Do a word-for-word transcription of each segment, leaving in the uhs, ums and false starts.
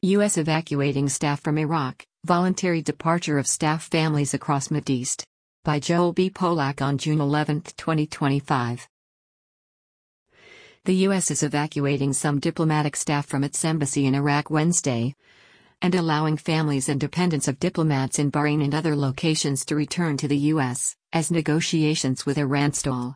U S evacuating staff from Iraq, voluntary departure of staff families across Mideast. By Joel B. Polak on June eleventh, twenty twenty-five. The U S is evacuating some diplomatic staff from its embassy in Iraq Wednesday, and allowing families and dependents of diplomats in Bahrain and other locations to return to the U S, as negotiations with Iran stall.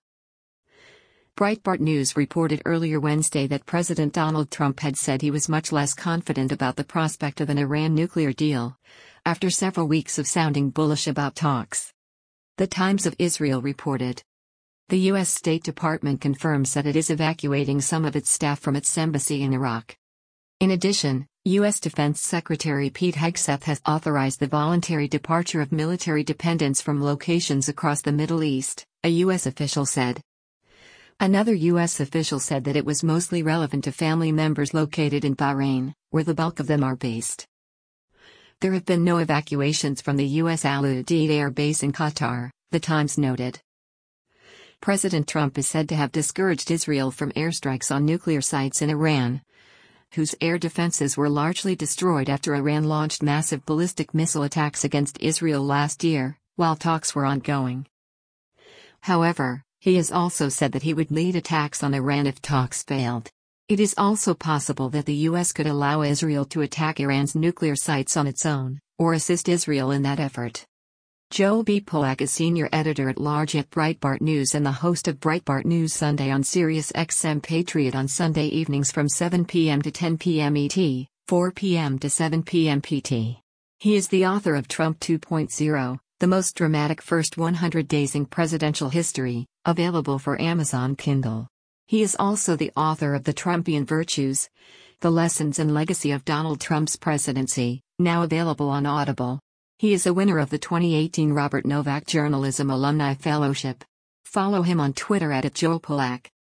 Breitbart News reported earlier Wednesday that President Donald Trump had said he was much less confident about the prospect of an Iran nuclear deal, after several weeks of sounding bullish about talks. The Times of Israel reported. The U S State Department confirms that it is evacuating some of its staff from its embassy in Iraq. In addition, U S Defense Secretary Pete Hegseth has authorized the voluntary departure of military dependents from locations across the Middle East, a U S official said. Another U S official said that it was mostly relevant to family members located in Bahrain, where the bulk of them are based. There have been no evacuations from the U S Al Udeid Air Base in Qatar, the Times noted. President Trump is said to have discouraged Israel from airstrikes on nuclear sites in Iran, whose air defenses were largely destroyed after Iran launched massive ballistic missile attacks against Israel last year, while talks were ongoing. However, he has also said that he would lead attacks on Iran if talks failed. It is also possible that the U S could allow Israel to attack Iran's nuclear sites on its own, or assist Israel in that effort. Joel B. Polak is senior editor-at-large at Breitbart News and the host of Breitbart News Sunday on Sirius X M Patriot on Sunday evenings from seven p m to ten p m E T, four p m to seven p m P T. He is the author of Trump two point oh, the most dramatic first one hundred days in presidential history, available for Amazon Kindle. He is also the author of The Trumpian Virtues: The Lessons and Legacy of Donald Trump's Presidency, now available on Audible. He is a winner of the twenty eighteen Robert Novak Journalism Alumni Fellowship. Follow him on Twitter at Joel Polak.